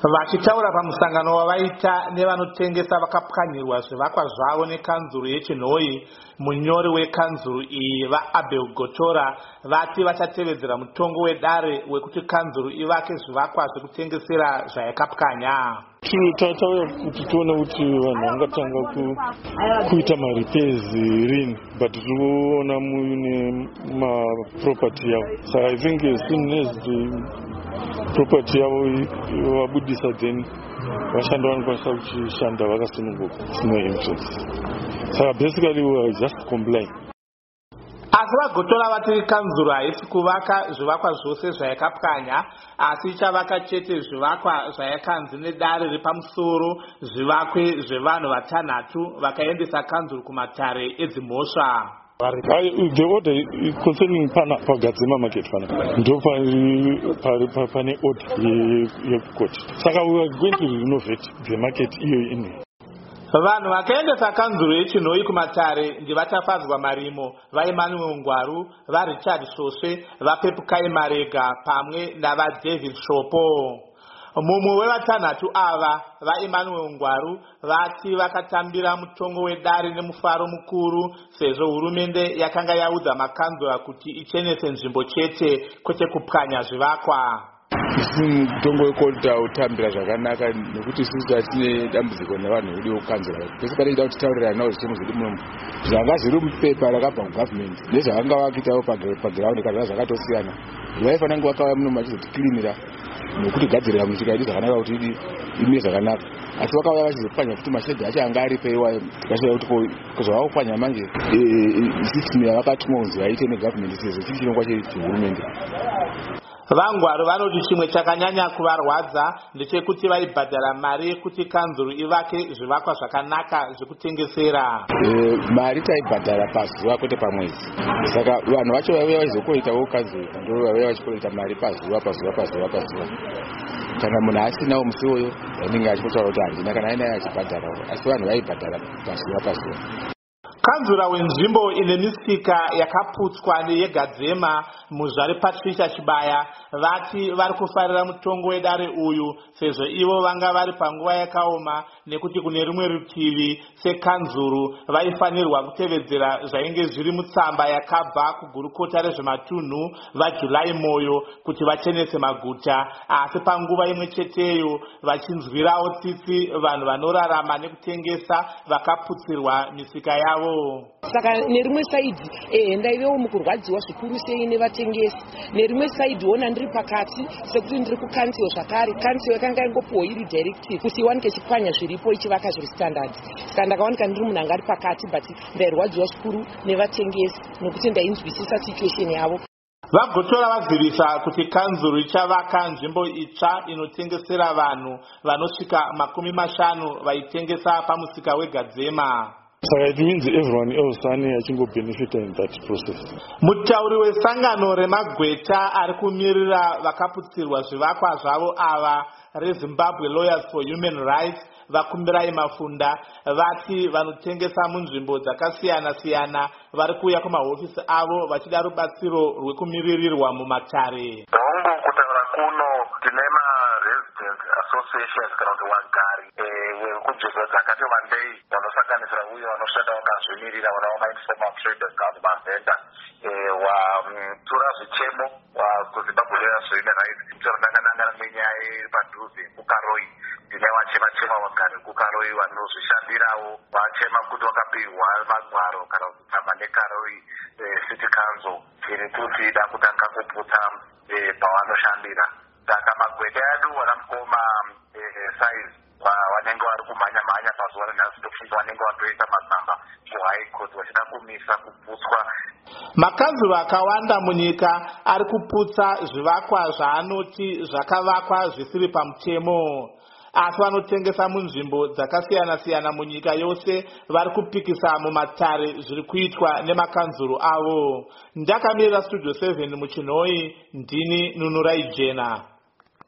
Vachitaura pamusangano wavaita nevanotengesa vakapwanyirwa zvivakwa zvavo nekanzuru yeChinhoi, munyori wekanzuru iyi vaAbel Gotora vati vachatevedzera mutongo wedare wekuti kanzuru ivake zvivakwa zvekutengesera zvayakapwanya. Tauya kuti tione kuti vanhu vangatanga kuita marepairs rini, but tinoona muine maproperty yavo. So I think as soon as the property yavo vabudisa, then vashanda vanokwanisa kuchishanda vakasununguka, no interest. So basically we are just complying. Asi vaGotora vati kanzuru haisi kuvaka zvivakwa zvose zvayakapwanya, asi ichavaka chete zvivakwa zvayakanzi nedare repamusoro zvivakwe zvevanhu vatanhatu vakaendesa kanzuru kumatare edzimhosva. The order concerning Pagadzima market ndo pane order yekukoti. Saka we are going to renovate the market iyo ine. Vanhu vakaendesa kanzuru yeChinhoi kumatare ndivachafadzwa Marimo, vaEmanuel Ngwaru, vaRichard Soswe, vaPepukai Marega pamwe navaDavid Shopo. Mumwe wevatanhatu ava, vaEmanuel Ngwaru, vati vakatambira mutongo wedare nemufaro mukuru sezvo hurumende yakanga yaudza makanzura kuti ichenese nzvimbo chete kwete kupwanya zvivakwa. Mutongo wekolta utambira zvakanaka nekuti isusu tatine dambudziko nevanhu vedu vekukanzura. Pese pane kuti taurira nawo zvichemo zviri muno zvanga zviri mupepa rakabva kugovernment nezvavanga vakuitawo paground kana zvakatosiyana. Vaifanira kunge vakauya muno vachizotiklinira nekuti gadzirira munyika yedu zvakanaka kuti imire zvakanaka. Asi vakauya vachizopwanya kuti mashedhi acho anga aripeiwa tikashaya kuti zvavakupwanya manje system yavakatumwa kunzi vaite negovernment sezvo chiri chirongwa chehurumende. VaNgwaru vanoti chimwe chakanyanya kuvarwadza ndechekuti vaibhadhara mari yekuti kanzuru ivake zvivakwa zvakanaka zvekutengesera. Mari taibhadhara pazuva kwete pamwedzi. Saka vanhu vacho vaiuya vachizokoitawo kanzuru ndo vaiuya vachikoita mari pazuva. Kana munhu asinawo musi uyo anenge achitaura kuti handina, kana ainaye achibhadharawo, asi vanhu vaibhadhara pazuva. Kanzura wenzvimbo ine misika yakaputswa neyeGadzema muzvari Patricia Chibaya vati vari kufarira mutongo wedare uyu sezvo ivo vanga vari panguva yakaoma nekuti kune rumwe rutivi sekanzuru vaifanirwa kutevedzera zvainge zviri mutsamba yakabva kugurukota rezvematunhu vaJulai Moyo kuti vachenese maguta, asi panguva imwe cheteyo vachinzwirawo tsitsi vanhu vanorarama nekutengesa vakaputsirwa misika yavo. Saka nerimwe saidi ndaivewo mukurwadziwa zvikuru sei nevatengesi, nerimwe saidi ona ndiri pakati sekuti ndiri kukansiyo zvakare. Kansiyo yakanga yangopiwa iri directive kuti iwanike chipwanya zviripo ichivaka zviri standard. Saka ndakawanika ndiri munhu anga ari pakati, but ndairwadziwa zvikuru nevatengesi nokuti ndainzwisisa situation yavo. VaGotora vazivisa kuti kanzuru ichavaka nzvimbo itsva inotengesera vanhu vanosvika 50 vaitengesa pamusika weGadzema. So it means everyone else can benefit in that process. Mutauri wesangano remagweta ari kumirira vakaputsirwa zvivakwa zvavo ava reZimbabwe Lawyers for Human Rights vakumbirai Mafunda vati vanotengesa munzvimbo dzakasiyana-siyana vari kuuya kumahofisi avo vachida rubatsiro rwekumiririrwa mumatare. Kutaura kuno tine ma-resident associations kana kuti vagari vekujeza dzakati wandei vanosanganisira uye vanoshanda vakazvimirira vanaoma informal traders kana kuti mavenda watura zvichemo kuZimbabwe Lawyers for Human Rights tirandanganangana nenyaya iri padhuze kukaroi. Tine vachema vagari kukaroi vanozvishandirawo vachema kuti vakapihwa magwaro kana kutsamba nekaroi city council iri kuti ida kutanga kuputsa pavanoshandira. Saka magweta edu vanamukoma size vanenge vari kumhanya pazuva renhasi tokusvika vanenge vatoisa matsamba kuhigh court vachida kumisa kuputswa. Makanzuru akawanda munyika ari kuputsa zvivakwa zvaanoti zvakavakwa zvisiri pamutemo, asi vanotengesa munzvimbo dzakasiyana-siyana munyika yose vari kupikisa mumatare zviri kuitwa nemakanzuru avo. Ndakamirira Studio 7 muChinhoi, ndini Nunurai Jena.